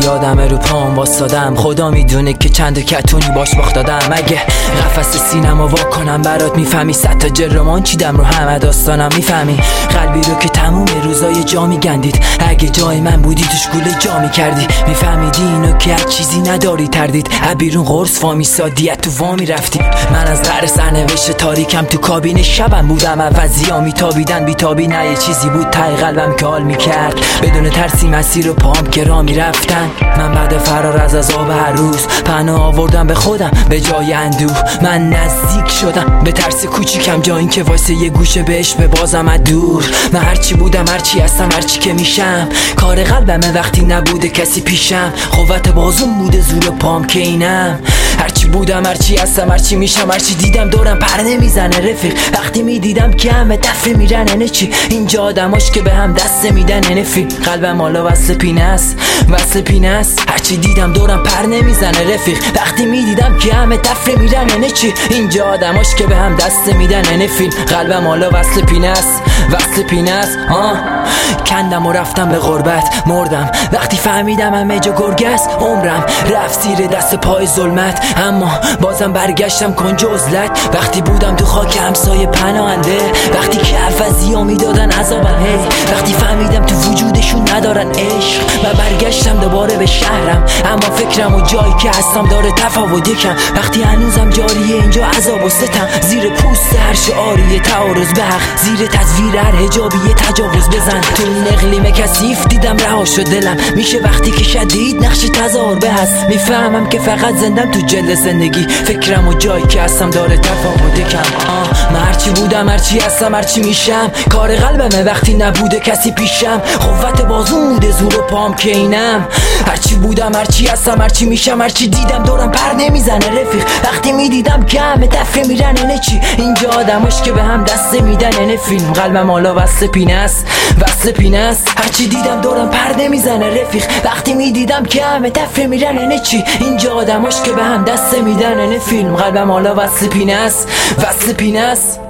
یادم رو پام واسادم، خدا میدونه که چند کتونی باش باخت دادم. اگه قفس سینما وا کنم برات میفهمی، 100 تا جرمان چیدم رو همه داستانم میفهمی. قلبی رو که تموم روزای جا میگندید، اگه جای من بودی توش گوله جا میکردی. میفهمیدی اینو که هر چیزی نداری تردید، بیرون قرص وامی سادیت تو وامی رفتی. من از در سرنوشت تاریکم تو کابین شبم بودم، عوضیا میتابیدن بیتابی نه یه چیزی بود ته قلبم که حال میکرد. بدون ترسی مسیر و پام که را میرفتن، من بعد فرار از عذاب هر روز پناه آوردم به خودم به جای اندوه. من نزدیک شدم به ترس کوچیکم، جا این که واسه یه گوشه بهش به بازم از دور. من هرچی بودم هرچی هستم هرچی که میشم، کار قلبمه وقتی نبوده کسی پیشم. قوت بازم بوده زور پام که اینم، هرچی بودم هرچی هستم هرچی میشم. هرچی دیدم دورم پر نمیزنه رفیق، وقتی میدیدم که همه دفعه میرن اینه چی. اینجا آدماش که به هم دست میدن اینه فیلم. قلبم حالا وصل پینه است وصل پینه است، هرچی دیدم دورم پر نمیزنه رفیق، وقتی میدیدم که همه دفعه میرن اینه چی. اینجا آدماش که به هم دست میدن اینه فیلم. قلبم حالا وصل پینه است وصل پینه است. کندم و رفتم به غربت مردم، وقتی فهمیدم همه جا گرگ است. عمرم رفت زیر دست پای ظلمت، اما بازم برگشتم کنج عزلت. وقتی بودم تو خاک همسایه پناهنده، وقتی که عوضیا میدادن عذابم، وقتی فهمیدم تو وجودشون ندارن عشق. و برگشتم دوباره به شهرم، اما فکرم و جایی که هستم داره تفاوت یکم. وقتی هنوزم جاریه اینجا عذاب و ستم، زیر پوست هر شعاری تعارض به حق، زیر تصویر هر حجابی تجاوز بزن. تو این اقلیم کثیف دیدم رها شد دلم، میشه وقتی که شدید نقش تظاهر به هست. میفهمم که فقط زندم تو جلد زندگی، فکرم و جایی که هستم داره تفاوت یکم. من هرچی بودم هرچی هستم هرچی میشم، کار قلبمه وقتی نبوده کسی پیشم. قوت بازون بوده زور پام که اینم، هرچی بودم هرچی هستم هرچی میشم. هرچی دیدم دورم پر نمیزنه رفیق، وقتی میدیدم که همه دفعه میرن اینه چی. اینجا آدماش که به هم دست میدن اینه فیلم. قلبم حالا وصل پینه است وصل پینه است، هرچی دیدم دورم پر نمیزنه رفیق، وقتی میدیدم که همه دفعه میرن اینه چی. اینجا آدماش که به هم دست میدن اینه فیلم. قلبم حالا وصل پینه است وصل پینه است.